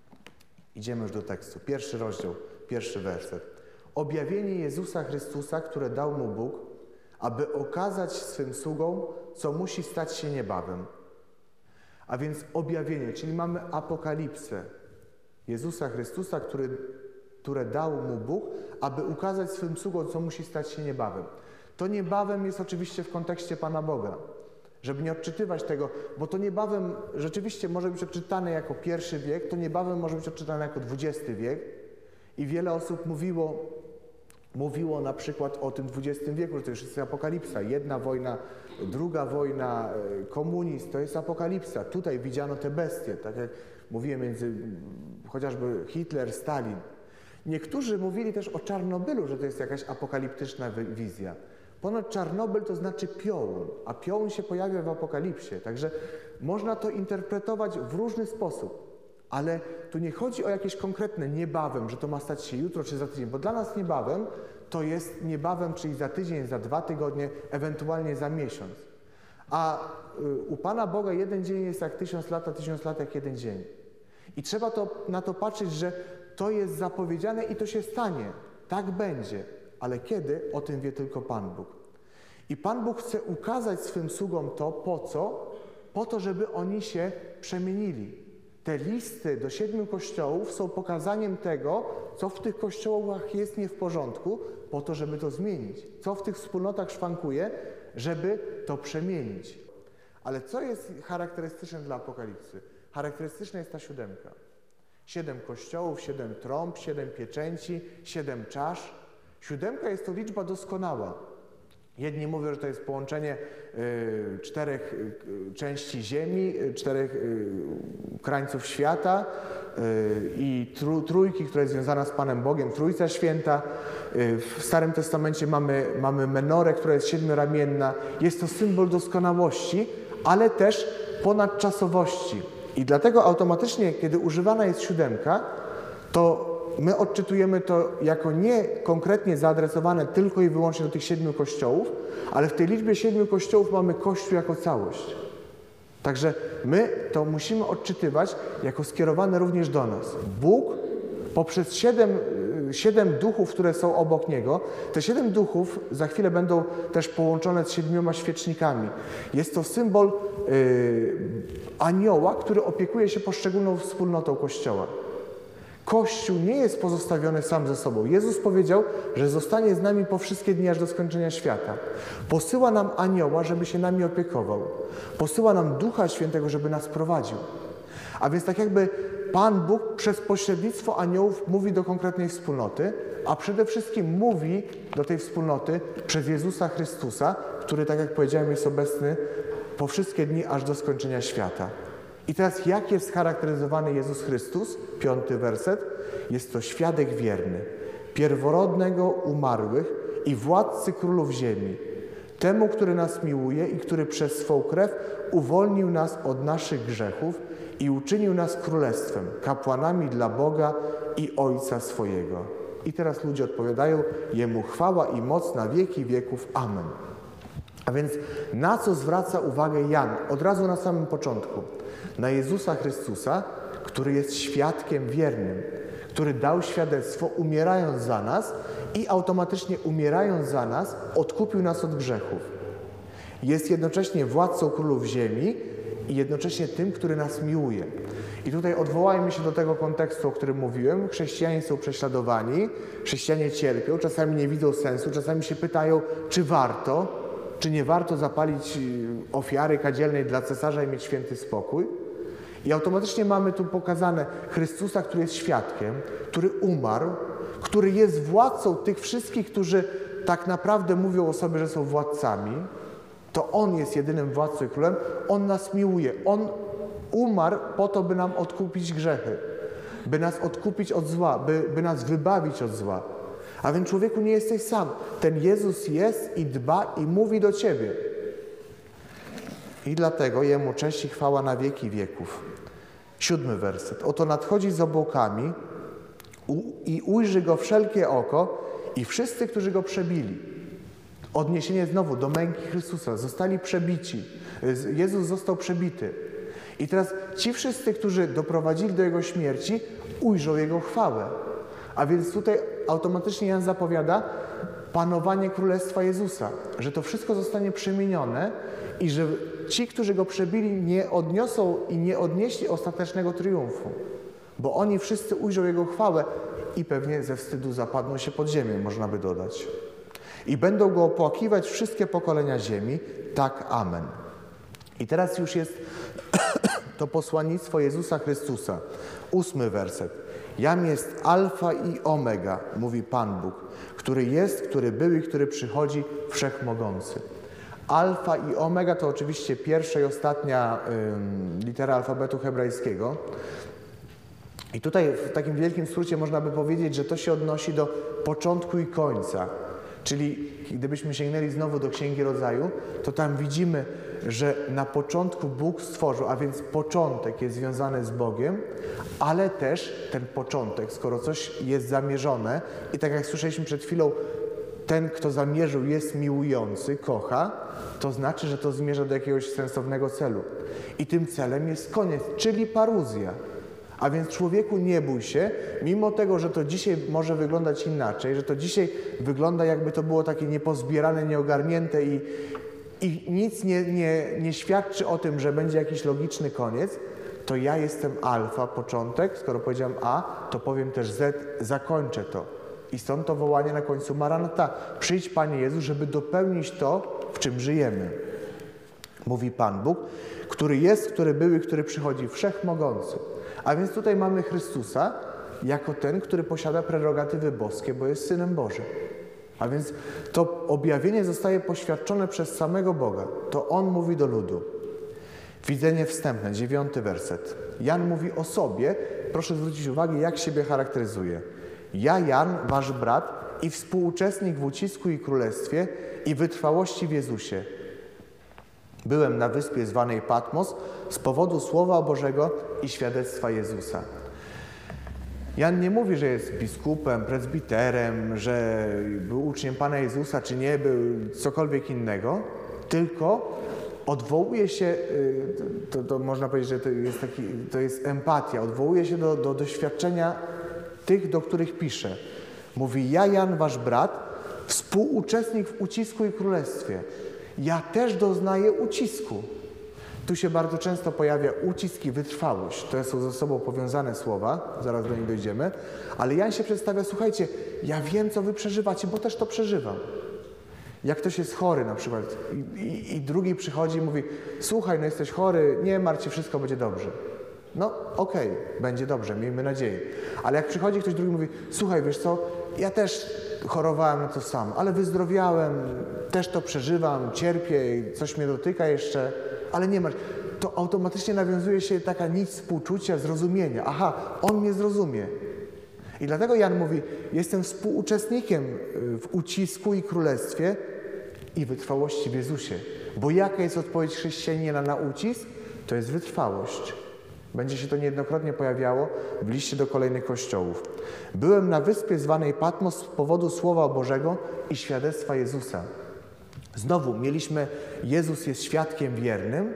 Idziemy już do tekstu. Pierwszy rozdział, pierwszy werset. Objawienie Jezusa Chrystusa, które dał mu Bóg, aby okazać swym sługom, co musi stać się niebawem. A więc objawienie, czyli mamy apokalipsę Jezusa Chrystusa, który, które dał mu Bóg, aby ukazać swym sługom, co musi stać się niebawem. To niebawem jest oczywiście w kontekście Pana Boga, żeby nie odczytywać tego, bo to niebawem rzeczywiście może być odczytane jako pierwszy wiek, to niebawem może być odczytane jako dwudziesty wiek i wiele osób mówiło, mówiło na przykład o tym dwudziestym wieku, że to już jest apokalipsa. Jedna wojna, druga wojna, komunizm, to jest apokalipsa. Tutaj widziano te bestie, tak jak mówiłem, między chociażby Hitler, Stalin. Niektórzy mówili też o Czarnobylu, że to jest jakaś apokaliptyczna wizja. Ponoć Czarnobyl to znaczy piołun, a piołun się pojawia w apokalipsie. Także można to interpretować w różny sposób. Ale tu nie chodzi o jakieś konkretne niebawem, że to ma stać się jutro czy za tydzień, bo dla nas niebawem to jest niebawem, czyli za tydzień, za dwa tygodnie, ewentualnie za miesiąc. A u Pana Boga jeden dzień jest jak tysiąc lat, a tysiąc lat jak jeden dzień. I trzeba to, na to patrzeć, że to jest zapowiedziane i to się stanie. Tak będzie. Ale kiedy? O tym wie tylko Pan Bóg. I Pan Bóg chce ukazać swym sługom to, po co? Po to, żeby oni się przemienili. Te listy do siedmiu kościołów są pokazaniem tego, co w tych kościołach jest nie w porządku, po to, żeby to zmienić. Co w tych wspólnotach szwankuje, żeby to przemienić. Ale co jest charakterystyczne dla Apokalipsy? Charakterystyczna jest ta siódemka. Siedem kościołów, siedem trąb, siedem pieczęci, siedem czasz. Siódemka jest to liczba doskonała. Jedni mówią, że to jest połączenie y, czterech y, części ziemi, y, czterech y, krańców świata y, i tru, trójki, która jest związana z Panem Bogiem, Trójca Święta. Y, w Starym Testamencie mamy, mamy menorę, która jest siedmioramienna. Jest to symbol doskonałości, ale też ponadczasowości. I dlatego automatycznie, kiedy używana jest siódemka, to my odczytujemy to jako nie konkretnie zaadresowane tylko i wyłącznie do tych siedmiu kościołów, ale w tej liczbie siedmiu kościołów mamy Kościół jako całość. Także my to musimy odczytywać jako skierowane również do nas. Bóg poprzez siedem, siedem duchów, które są obok Niego, te siedem duchów za chwilę będą też połączone z siedmioma świecznikami. Jest to symbol yy, anioła, który opiekuje się poszczególną wspólnotą Kościoła. Kościół nie jest pozostawiony sam ze sobą. Jezus powiedział, że zostanie z nami po wszystkie dni aż do skończenia świata. Posyła nam anioła, żeby się nami opiekował. Posyła nam Ducha Świętego, żeby nas prowadził. A więc tak jakby Pan Bóg przez pośrednictwo aniołów mówi do konkretnej wspólnoty, a przede wszystkim mówi do tej wspólnoty przez Jezusa Chrystusa, który, tak jak powiedziałem, jest obecny po wszystkie dni aż do skończenia świata. I teraz jak jest scharakteryzowany Jezus Chrystus? Piąty werset. Jest to świadek wierny, pierworodnego umarłych i władcy królów ziemi. Temu, który nas miłuje i który przez swą krew uwolnił nas od naszych grzechów i uczynił nas królestwem, kapłanami dla Boga i Ojca swojego. I teraz ludzie odpowiadają, Jemu chwała i moc na wieki wieków. Amen. A więc na co zwraca uwagę Jan? Od razu na samym początku. Na Jezusa Chrystusa, który jest świadkiem wiernym, który dał świadectwo umierając za nas i automatycznie umierając za nas odkupił nas od grzechów. Jest jednocześnie władcą królów ziemi i jednocześnie tym, który nas miłuje. I tutaj odwołajmy się do tego kontekstu, o którym mówiłem. Chrześcijanie są prześladowani, chrześcijanie cierpią, czasami nie widzą sensu, czasami się pytają, czy warto, czy nie warto zapalić ofiary kadzielnej dla cesarza i mieć święty spokój. I automatycznie mamy tu pokazane Chrystusa, który jest świadkiem, który umarł, który jest władcą tych wszystkich, którzy tak naprawdę mówią o sobie, że są władcami. To On jest jedynym władcą i królem. On nas miłuje. On umarł po to, by nam odkupić grzechy, by nas odkupić od zła, by, by nas wybawić od zła. A więc człowieku nie jesteś sam. Ten Jezus jest i dba i mówi do ciebie. I dlatego Jemu cześć i chwała na wieki wieków. Siódmy werset. Oto nadchodzi z obłokami i ujrzy Go wszelkie oko i wszyscy, którzy Go przebili. Odniesienie znowu do męki Chrystusa. Zostali przebici. Jezus został przebity. I teraz ci wszyscy, którzy doprowadzili do Jego śmierci, ujrzą Jego chwałę. A więc tutaj automatycznie Jan zapowiada panowanie Królestwa Jezusa, że to wszystko zostanie przemienione i że ci, którzy Go przebili, nie odniosą i nie odnieśli ostatecznego triumfu, bo oni wszyscy ujrzą Jego chwałę i pewnie ze wstydu zapadną się pod ziemię, można by dodać. I będą Go opłakiwać wszystkie pokolenia ziemi, tak amen. I teraz już jest to posłannictwo Jezusa Chrystusa. Ósmy werset. Jam jest alfa i omega, mówi Pan Bóg, który jest, który był i który przychodzi, wszechmogący. Alfa i omega to oczywiście pierwsza i ostatnia ym, litera alfabetu hebrajskiego. I tutaj w takim wielkim skrócie można by powiedzieć, że to się odnosi do początku i końca. Czyli gdybyśmy sięgnęli znowu do Księgi Rodzaju, to tam widzimy, że na początku Bóg stworzył, a więc początek jest związany z Bogiem, ale też ten początek, skoro coś jest zamierzone i tak jak słyszeliśmy przed chwilą, ten, kto zamierzył, jest miłujący, kocha, to znaczy, że to zmierza do jakiegoś sensownego celu. I tym celem jest koniec, czyli paruzja. A więc człowieku, nie bój się, mimo tego, że to dzisiaj może wyglądać inaczej, że to dzisiaj wygląda, jakby to było takie niepozbierane, nieogarnięte i, i nic nie, nie, nie świadczy o tym, że będzie jakiś logiczny koniec, to ja jestem alfa, początek, skoro powiedziałem A, to powiem też Z, zakończę to. I stąd to wołanie na końcu Maranata. Przyjdź, Panie Jezu, żeby dopełnić to, w czym żyjemy. Mówi Pan Bóg, który jest, który był i który przychodzi, wszechmogący. A więc tutaj mamy Chrystusa jako ten, który posiada prerogatywy boskie, bo jest Synem Bożym. A więc to objawienie zostaje poświadczone przez samego Boga. To On mówi do ludu. Widzenie wstępne, dziewiąty werset. Jan mówi o sobie. Proszę zwrócić uwagę, jak siebie charakteryzuje. Ja, Jan, wasz brat i współuczestnik w ucisku i królestwie i wytrwałości w Jezusie. Byłem na wyspie zwanej Patmos z powodu Słowa Bożego i świadectwa Jezusa. Jan nie mówi, że jest biskupem, prezbiterem, że był uczniem Pana Jezusa, czy nie był, cokolwiek innego, tylko odwołuje się, to, to można powiedzieć, że to jest, taki, to jest empatia, odwołuje się do, do doświadczenia tych, do których pisze. Mówi, ja, Jan, wasz brat, współuczestnik w ucisku i królestwie. Ja też doznaję ucisku. Tu się bardzo często pojawia ucisk i wytrwałość. To są ze sobą powiązane słowa, zaraz do nich dojdziemy. Ale Jan się przedstawia, słuchajcie, ja wiem, co wy przeżywacie, bo też to przeżywam. Jak ktoś jest chory na przykład i, i, i drugi przychodzi i mówi, słuchaj, no jesteś chory, nie martw się, wszystko będzie dobrze. No okej, okay, będzie dobrze, miejmy nadzieję. Ale jak przychodzi ktoś drugi i mówi, słuchaj, wiesz co, ja też chorowałem na to sam, ale wyzdrowiałem, też to przeżywam, cierpię, coś mnie dotyka jeszcze, ale nie martw. To automatycznie nawiązuje się taka nić współczucia, zrozumienia. Aha, on mnie zrozumie. I dlatego Jan mówi, jestem współuczestnikiem w ucisku i królestwie i wytrwałości w Jezusie. Bo jaka jest odpowiedź chrześcijanina na ucisk? To jest wytrwałość. Będzie się to niejednokrotnie pojawiało w liście do kolejnych kościołów. Byłem na wyspie zwanej Patmos z powodu Słowa Bożego i świadectwa Jezusa. Znowu mieliśmy, Jezus jest świadkiem wiernym,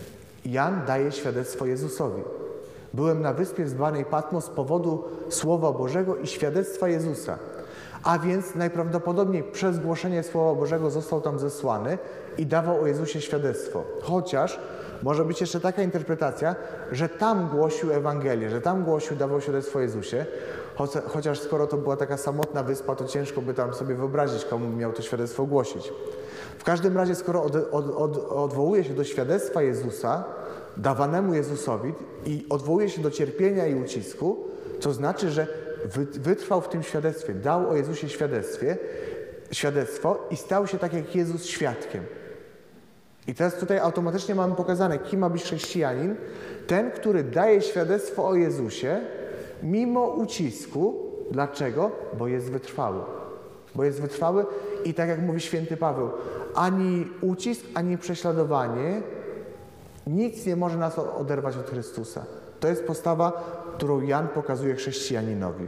Jan daje świadectwo Jezusowi. Byłem na wyspie zwanej Patmos z powodu Słowa Bożego i świadectwa Jezusa. A więc najprawdopodobniej przez głoszenie Słowa Bożego został tam zesłany i dawał o Jezusie świadectwo. Chociaż może być jeszcze taka interpretacja, że tam głosił Ewangelię, że tam głosił, dawał świadectwo o Jezusie, chociaż skoro to była taka samotna wyspa, to ciężko by tam sobie wyobrazić, komu miał to świadectwo głosić. W każdym razie, skoro od, od, od, odwołuje się do świadectwa Jezusa, dawanemu Jezusowi i odwołuje się do cierpienia i ucisku, to znaczy, że wytrwał w tym świadectwie, dał o Jezusie świadectwie, świadectwo i stał się tak jak Jezus świadkiem. I teraz tutaj automatycznie mamy pokazane, kim ma być chrześcijanin. Ten, który daje świadectwo o Jezusie mimo ucisku. Dlaczego? Bo jest wytrwały. Bo jest wytrwały i tak jak mówi święty Paweł, ani ucisk, ani prześladowanie, nic nie może nas oderwać od Chrystusa. To jest postawa, którą Jan pokazuje chrześcijaninowi.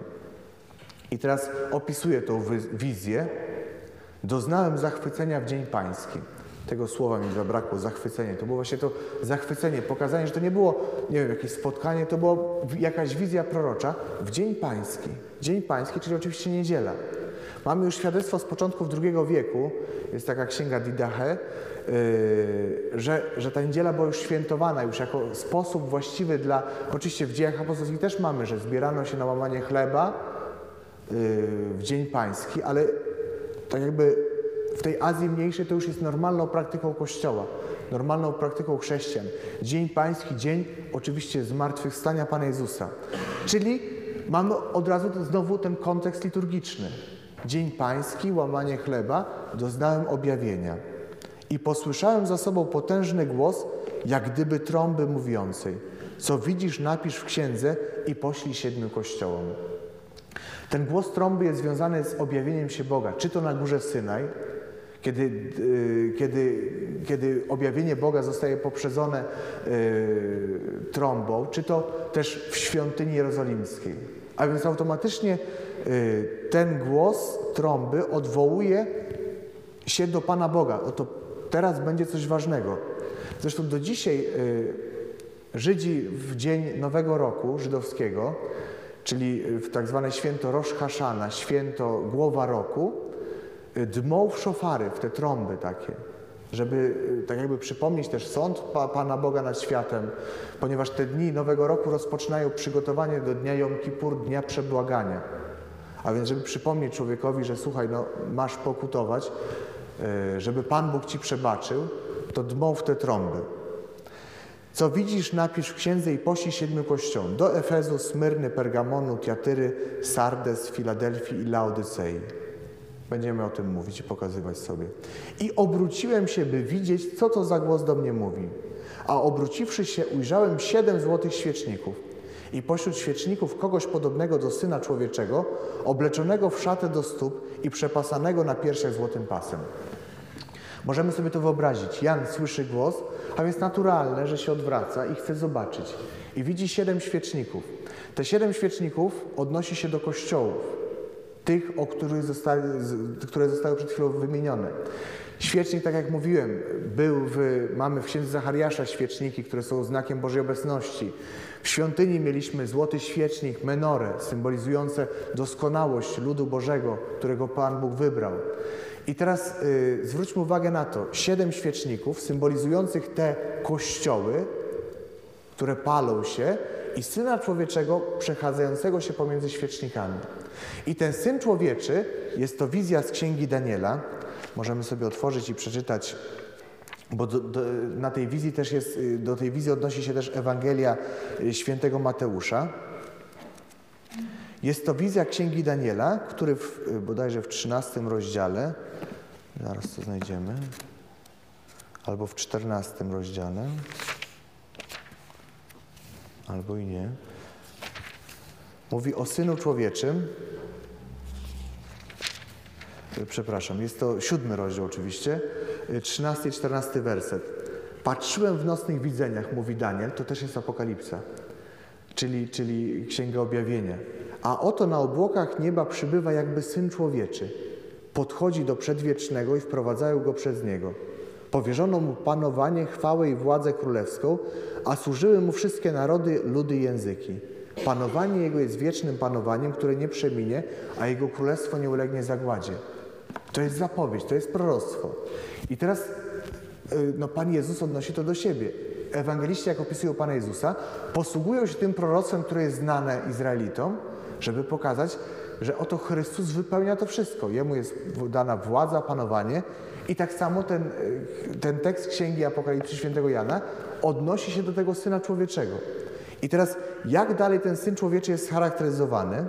I teraz opisuje tą wizję. Doznałem zachwycenia w dzień pański. Tego słowa mi zabrakło, zachwycenie. To było właśnie to zachwycenie, pokazanie, że to nie było, nie wiem, jakieś spotkanie, to była jakaś wizja prorocza w Dzień Pański. Dzień Pański, czyli oczywiście niedziela. Mamy już świadectwo z początków drugiego wieku, jest taka księga Didache, yy, że, że ta niedziela była już świętowana, już jako sposób właściwy dla, oczywiście w Dziejach Apostolskich też mamy, że zbierano się na łamanie chleba yy, w Dzień Pański, ale tak jakby w tej Azji Mniejszej to już jest normalną praktyką Kościoła, normalną praktyką chrześcijan. Dzień Pański, dzień oczywiście zmartwychwstania Pana Jezusa. Czyli mamy od razu znowu ten kontekst liturgiczny. Dzień Pański, łamanie chleba, doznałem objawienia. I posłyszałem za sobą potężny głos, jak gdyby trąby mówiącej. Co widzisz, napisz w księdze i poślij siedmiu kościołom. Ten głos trąby jest związany z objawieniem się Boga, czy to na górze Synaj, Kiedy, yy, kiedy, kiedy objawienie Boga zostaje poprzedzone yy, trąbą, czy to też w świątyni jerozolimskiej. A więc automatycznie yy, ten głos trąby odwołuje się do Pana Boga. Oto teraz będzie coś ważnego. Zresztą do dzisiaj yy, Żydzi w dzień Nowego Roku żydowskiego, czyli w tak zwane święto Rosh Hashana, święto głowa roku, dmą w szofary, w te trąby takie, żeby tak jakby przypomnieć też sąd pa, Pana Boga nad światem, ponieważ te dni Nowego Roku rozpoczynają przygotowanie do dnia Jom Kippur, dnia przebłagania. A więc żeby przypomnieć człowiekowi, że słuchaj, no masz pokutować, żeby Pan Bóg ci przebaczył, to dmą w te trąby. Co widzisz, napisz w księdze i poślij siedmiu kościołom, do Efezu, Smyrny, Pergamonu, Tiatyry, Sardes, Filadelfii i Laodycei. Będziemy o tym mówić i pokazywać sobie. I obróciłem się, by widzieć, co to za głos do mnie mówi. A obróciwszy się, ujrzałem siedem złotych świeczników. I pośród świeczników kogoś podobnego do Syna Człowieczego, obleczonego w szatę do stóp i przepasanego na piersiach złotym pasem. Możemy sobie to wyobrazić. Jan słyszy głos, a więc naturalne, że się odwraca i chce zobaczyć. I widzi siedem świeczników. Te siedem świeczników odnosi się do kościołów. Tych, o których zostali, które zostały przed chwilą wymienione. Świecznik, tak jak mówiłem, był w, mamy w księdze Zachariasza świeczniki, które są znakiem Bożej obecności. W świątyni mieliśmy złoty świecznik, menorę, symbolizujące doskonałość ludu Bożego, którego Pan Bóg wybrał. I teraz y, zwróćmy uwagę na to. Siedem świeczników symbolizujących te kościoły, które palą się, i Syna Człowieczego przechadzającego się pomiędzy świecznikami. I ten Syn Człowieczy, jest to wizja z Księgi Daniela. Możemy sobie otworzyć i przeczytać, bo do, do, na tej wizji też jest, do tej wizji odnosi się też Ewangelia świętego Mateusza. Jest to wizja Księgi Daniela, który w, bodajże w trzynastym rozdziale, zaraz to znajdziemy, albo w czternastym rozdziale, albo i nie. Mówi o Synu Człowieczym. Przepraszam, jest to siódmy rozdział oczywiście, trzynasty i czternasty werset. Patrzyłem w nocnych widzeniach, mówi Daniel, to też jest Apokalipsa, czyli, czyli Księga Objawienia. A oto na obłokach nieba przybywa jakby Syn Człowieczy. Podchodzi do Przedwiecznego i wprowadzają go przez Niego. Powierzono Mu panowanie, chwałę i władzę królewską, a służyły Mu wszystkie narody, ludy i języki. Panowanie Jego jest wiecznym panowaniem, które nie przeminie, a Jego królestwo nie ulegnie zagładzie. To jest zapowiedź, to jest proroctwo. I teraz no, Pan Jezus odnosi to do siebie. Ewangeliści, jak opisują Pana Jezusa, posługują się tym proroctwem, które jest znane Izraelitom, żeby pokazać, że oto Chrystus wypełnia to wszystko. Jemu jest dana władza, panowanie. I tak samo ten, ten tekst Księgi Apokalipsy świętego Jana odnosi się do tego Syna Człowieczego. I teraz, jak dalej ten Syn Człowieczy jest scharakteryzowany?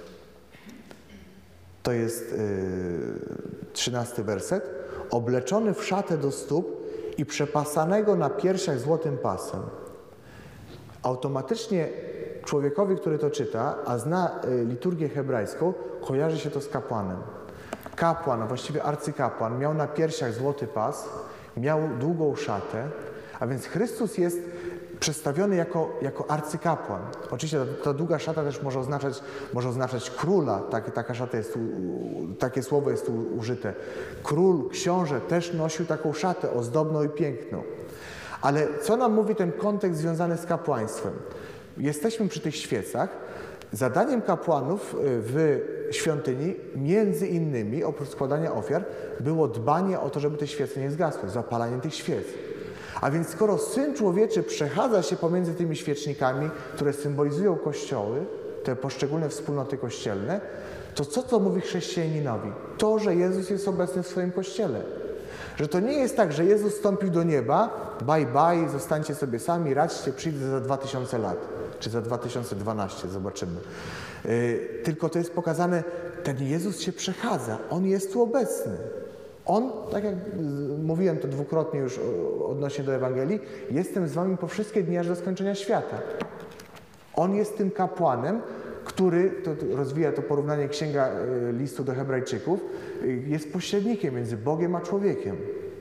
To jest yy, trzynasty werset. Obleczony w szatę do stóp i przepasanego na piersiach złotym pasem. Automatycznie człowiekowi, który to czyta, a zna y, liturgię hebrajską, kojarzy się to z kapłanem. Kapłan, a właściwie arcykapłan, miał na piersiach złoty pas, miał długą szatę, a więc Chrystus jest przedstawiony jako, jako arcykapłan. Oczywiście ta, ta długa szata też może oznaczać, może oznaczać króla, tak, taka szata jest tu, takie słowo jest tu użyte. Król, książę też nosił taką szatę ozdobną i piękną. Ale co nam mówi ten kontekst związany z kapłaństwem? Jesteśmy przy tych świecach. Zadaniem kapłanów w świątyni, między innymi, oprócz składania ofiar, było dbanie o to, żeby te świece nie zgasły, zapalanie tych świec. A więc skoro Syn Człowieczy przechadza się pomiędzy tymi świecznikami, które symbolizują kościoły, te poszczególne wspólnoty kościelne, to co to mówi chrześcijaninowi? To, że Jezus jest obecny w swoim Kościele. Że to nie jest tak, że Jezus wstąpił do nieba, bye bye, zostańcie sobie sami, radźcie, przyjdę za dwa tysiące lat, czy za dwa tysiące dwanaście, zobaczymy. Yy, tylko to jest pokazane, ten Jezus się przechadza, On jest tu obecny. On, tak jak mówiłem to dwukrotnie już odnośnie do Ewangelii, jestem z wami po wszystkie dni aż do skończenia świata. On jest tym kapłanem, który, to rozwija to porównanie Księga Listu do Hebrajczyków, jest pośrednikiem między Bogiem a człowiekiem.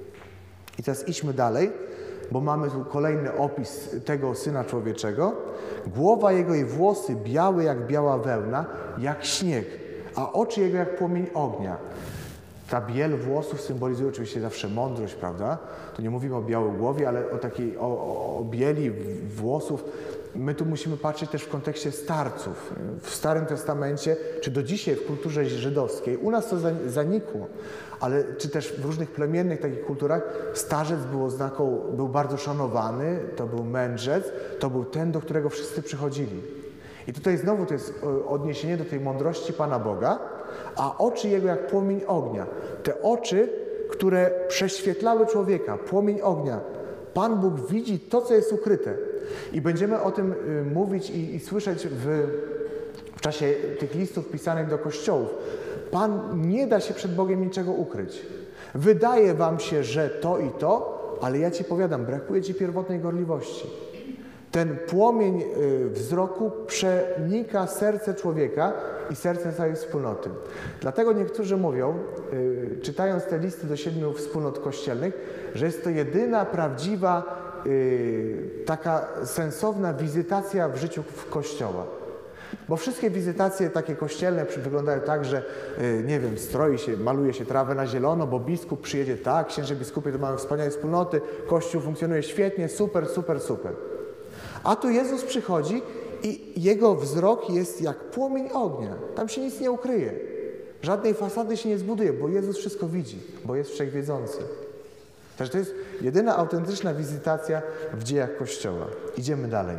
I teraz idźmy dalej, bo mamy tu kolejny opis tego Syna Człowieczego. Głowa Jego i włosy białe jak biała wełna, jak śnieg, a oczy Jego jak płomień ognia. Ta biel włosów symbolizuje oczywiście zawsze mądrość, prawda? To nie mówimy o białej głowie, ale o takiej, o, o, o bieli włosów. My tu musimy patrzeć też w kontekście starców. W Starym Testamencie, czy do dzisiaj w kulturze żydowskiej, u nas to zanikło, ale czy też w różnych plemiennych takich kulturach starzec był oznaką, był bardzo szanowany, to był mędrzec, to był ten, do którego wszyscy przychodzili. I tutaj znowu to jest odniesienie do tej mądrości Pana Boga, a oczy Jego jak płomień ognia. Te oczy, które prześwietlały człowieka, płomień ognia. Pan Bóg widzi to, co jest ukryte. I będziemy o tym mówić i, i słyszeć w, w czasie tych listów pisanych do kościołów. Pan nie da się przed Bogiem niczego ukryć. Wydaje wam się, że to i to, ale ja ci powiadam, brakuje ci pierwotnej gorliwości. Ten płomień wzroku przenika serce człowieka i serce całej wspólnoty. Dlatego niektórzy mówią, czytając te listy do siedmiu wspólnot kościelnych, że jest to jedyna prawdziwa, taka sensowna wizytacja w życiu w Kościoła. Bo wszystkie wizytacje takie kościelne wyglądają tak, że nie wiem, stroi się, maluje się trawę na zielono, bo biskup przyjedzie tak, księże biskupie to mamy wspaniałe wspólnoty, Kościół funkcjonuje świetnie, super, super, super. A tu Jezus przychodzi i Jego wzrok jest jak płomień ognia. Tam się nic nie ukryje. Żadnej fasady się nie zbuduje, bo Jezus wszystko widzi, bo jest wszechwiedzący. Także to jest jedyna autentyczna wizytacja w dziejach Kościoła. Idziemy dalej.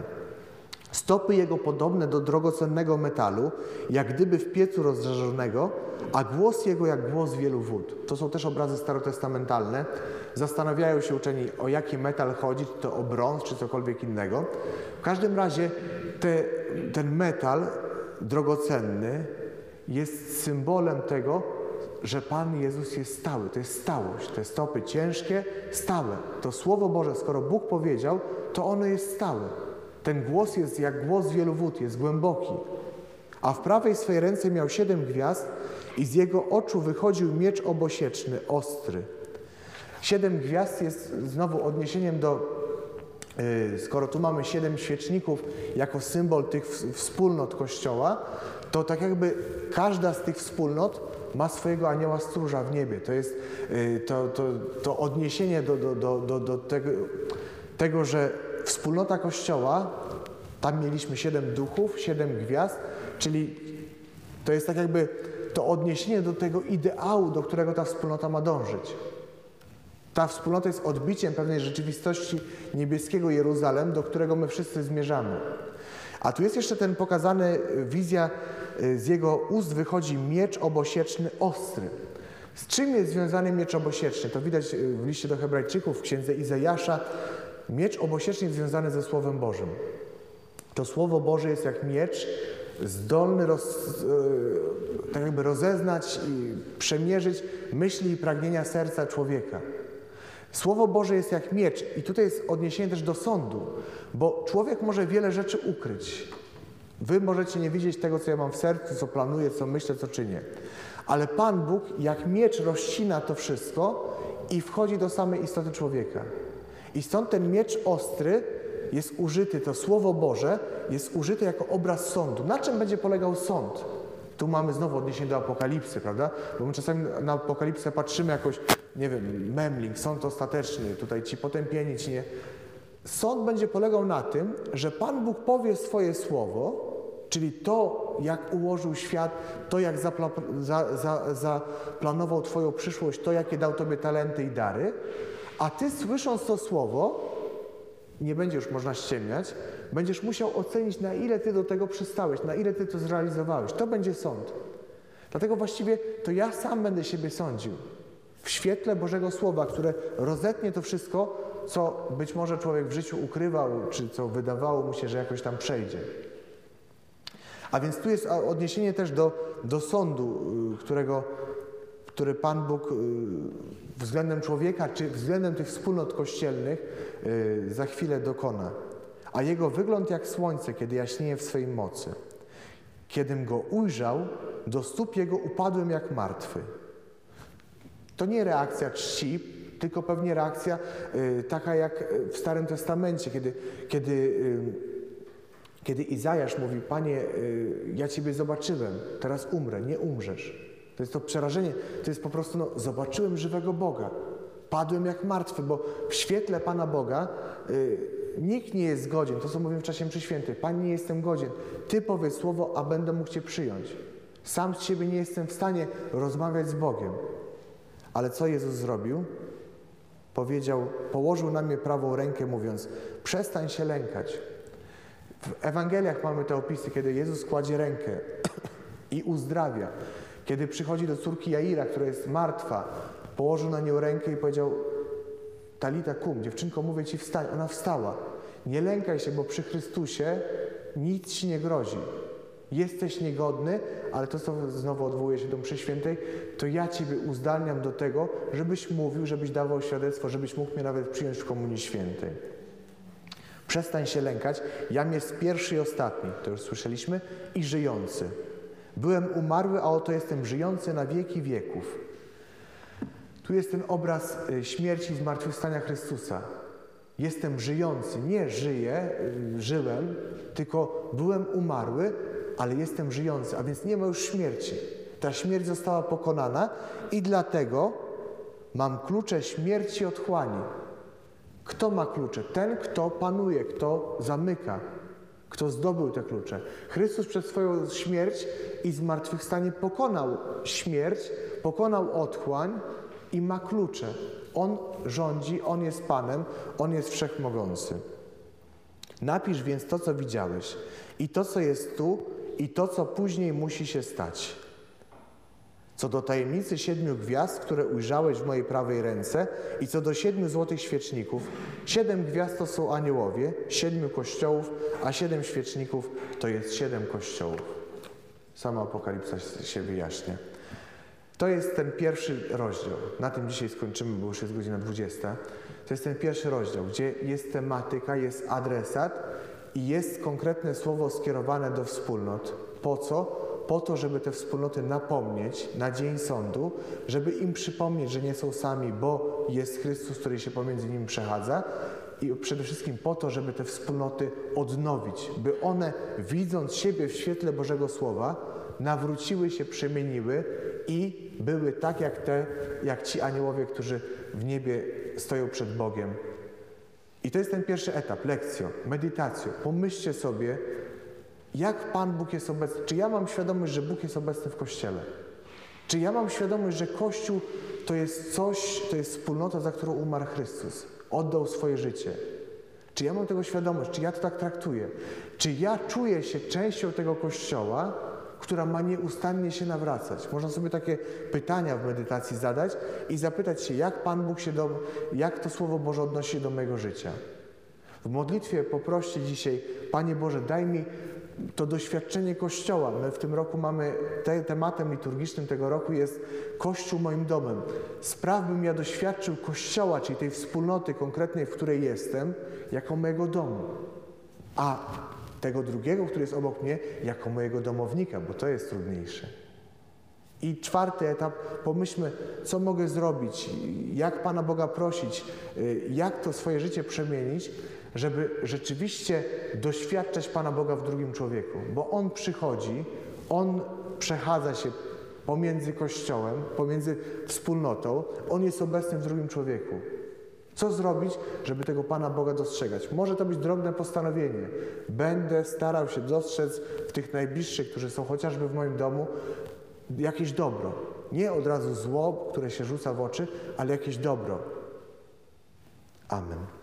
Stopy Jego podobne do drogocennego metalu, jak gdyby w piecu rozżarzonego, a głos Jego jak głos wielu wód. To są też obrazy starotestamentalne. Zastanawiają się uczeni, o jaki metal chodzi, czy to o brąz, czy cokolwiek innego. W każdym razie te, ten metal drogocenny jest symbolem tego, że Pan Jezus jest stały. To jest stałość. Te stopy ciężkie, stałe. To Słowo Boże, skoro Bóg powiedział, to ono jest stałe. Ten głos jest jak głos wielu wód, jest głęboki. A w prawej swej ręce miał siedem gwiazd i z jego oczu wychodził miecz obosieczny, ostry. Siedem gwiazd jest znowu odniesieniem do, yy, skoro tu mamy siedem świeczników jako symbol tych wspólnot Kościoła, to tak jakby każda z tych wspólnot ma swojego anioła stróża w niebie. To jest yy, to, to, to odniesienie do, do, do, do, do tego, tego, że wspólnota Kościoła, tam mieliśmy siedem duchów, siedem gwiazd, czyli to jest tak jakby to odniesienie do tego ideału, do którego ta wspólnota ma dążyć. Ta wspólnota jest odbiciem pewnej rzeczywistości niebieskiego Jeruzalem, do którego my wszyscy zmierzamy. A tu jest jeszcze ten pokazany wizja, z jego ust wychodzi miecz obosieczny ostry. Z czym jest związany miecz obosieczny? To widać w liście do Hebrajczyków, w księdze Izajasza. Miecz obosieczny jest związany ze Słowem Bożym. To Słowo Boże jest jak miecz, zdolny roz, tak jakby rozeznać i przemierzyć myśli i pragnienia serca człowieka. Słowo Boże jest jak miecz i tutaj jest odniesienie też do sądu, bo człowiek może wiele rzeczy ukryć. Wy możecie nie widzieć tego, co ja mam w sercu, co planuję, co myślę, co czynię. Ale Pan Bóg jak miecz rozcina to wszystko i wchodzi do samej istoty człowieka. I stąd ten miecz ostry jest użyty, to Słowo Boże jest użyte jako obraz sądu. Na czym będzie polegał sąd? Tu mamy znowu odniesienie do Apokalipsy, prawda? Bo my czasami na Apokalipsę patrzymy jakoś, nie wiem, memling, sąd ostateczny, tutaj ci potępieni, ci nie. Sąd będzie polegał na tym, że Pan Bóg powie swoje słowo, czyli to, jak ułożył świat, to, jak zapla za, za, zaplanował Twoją przyszłość, to, jakie dał Tobie talenty i dary, a Ty, słysząc to słowo, nie będzie już można ściemniać, będziesz musiał ocenić, na ile Ty do tego przystałeś, na ile Ty to zrealizowałeś. To będzie sąd. Dlatego właściwie to ja sam będę siebie sądził. W świetle Bożego Słowa, które rozetnie to wszystko, co być może człowiek w życiu ukrywał, czy co wydawało mu się, że jakoś tam przejdzie. A więc tu jest odniesienie też do, do sądu, którego, który Pan Bóg względem człowieka, czy względem tych wspólnot kościelnych za chwilę dokona. A jego wygląd jak słońce, kiedy jaśnieje w swej mocy. Kiedym go ujrzał, do stóp jego upadłem jak martwy. To nie reakcja czci, tylko pewnie reakcja y, taka jak w Starym Testamencie, kiedy, kiedy, y, kiedy Izajasz mówi: Panie, y, ja Ciebie zobaczyłem, teraz umrę, nie umrzesz. To jest to przerażenie, to jest po prostu, no, zobaczyłem żywego Boga, padłem jak martwy, bo w świetle Pana Boga y, nikt nie jest godzien, to co mówię w czasie mszy świętej: Panie, nie jestem godzien, Ty powiedz słowo, a będę mógł Cię przyjąć. Sam z siebie nie jestem w stanie rozmawiać z Bogiem. Ale co Jezus zrobił? Powiedział, położył na mnie prawą rękę, mówiąc: przestań się lękać. W Ewangeliach mamy te opisy, kiedy Jezus kładzie rękę i uzdrawia. Kiedy przychodzi do córki Jaira, która jest martwa, położył na nią rękę i powiedział: Talita kum, dziewczynko, mówię Ci, wstań. Ona wstała. Nie lękaj się, bo przy Chrystusie nic Ci nie grozi. Jesteś niegodny, ale to, co znowu odwołuje się do mszy świętej, to ja Ciebie uzdalniam do tego, żebyś mówił, żebyś dawał świadectwo, żebyś mógł mnie nawet przyjąć w Komunii Świętej. Przestań się lękać, jam jest pierwszy i ostatni, to już słyszeliśmy, i żyjący. Byłem umarły, a oto jestem żyjący na wieki wieków. Tu jest ten obraz śmierci i zmartwychwstania Chrystusa. Jestem żyjący, nie żyję, żyłem, tylko byłem umarły, ale jestem żyjący, a więc nie ma już śmierci. Ta śmierć została pokonana i dlatego mam klucze śmierci i otchłani. Kto ma klucze? Ten, kto panuje, kto zamyka, kto zdobył te klucze. Chrystus przez swoją śmierć i zmartwychwstanie pokonał śmierć, pokonał otchłań i ma klucze. On rządzi, On jest Panem, On jest wszechmogący. Napisz więc to, co widziałeś, i to, co jest tu, i to, co później musi się stać. Co do tajemnicy siedmiu gwiazd, które ujrzałeś w mojej prawej ręce, i co do siedmiu złotych świeczników, siedem gwiazd to są aniołowie, siedmiu kościołów, a siedem świeczników to jest siedem kościołów. Sama Apokalipsa się wyjaśnia. To jest ten pierwszy rozdział. Na tym dzisiaj skończymy, bo już jest godzina dwudziesta. To jest ten pierwszy rozdział, gdzie jest tematyka, jest adresat i jest konkretne słowo skierowane do wspólnot. Po co? Po to, żeby te wspólnoty napomnieć na dzień sądu, żeby im przypomnieć, że nie są sami, bo jest Chrystus, który się pomiędzy nimi przechadza, i przede wszystkim po to, żeby te wspólnoty odnowić, by one, widząc siebie w świetle Bożego Słowa, nawróciły się, przemieniły i były tak jak te, jak ci aniołowie, którzy w niebie stoją przed Bogiem. I to jest ten pierwszy etap, lekcjo, medytacjo. Pomyślcie sobie, jak Pan Bóg jest obecny. Czy ja mam świadomość, że Bóg jest obecny w Kościele? Czy ja mam świadomość, że Kościół to jest coś, to jest wspólnota, za którą umarł Chrystus, oddał swoje życie? Czy ja mam tego świadomość? Czy ja to tak traktuję? Czy ja czuję się częścią tego Kościoła, która ma nieustannie się nawracać? Można sobie takie pytania w medytacji zadać i zapytać się, jak Pan Bóg się do, jak to Słowo Boże odnosi się do mojego życia. W modlitwie poproście dzisiaj: Panie Boże, daj mi to doświadczenie Kościoła. My w tym roku mamy, te, tematem liturgicznym tego roku jest Kościół moim domem. Spraw, bym ja doświadczył Kościoła, czyli tej wspólnoty konkretnej, w której jestem, jako mojego domu. A tego drugiego, który jest obok mnie, jako mojego domownika, bo to jest trudniejsze. I czwarty etap, pomyślmy, co mogę zrobić, jak Pana Boga prosić, jak to swoje życie przemienić, żeby rzeczywiście doświadczać Pana Boga w drugim człowieku, bo On przychodzi, On przechadza się pomiędzy Kościołem, pomiędzy wspólnotą, On jest obecny w drugim człowieku. Co zrobić, żeby tego Pana Boga dostrzegać? Może to być drobne postanowienie. Będę starał się dostrzec w tych najbliższych, którzy są chociażby w moim domu, jakieś dobro. Nie od razu zło, które się rzuca w oczy, ale jakieś dobro. Amen.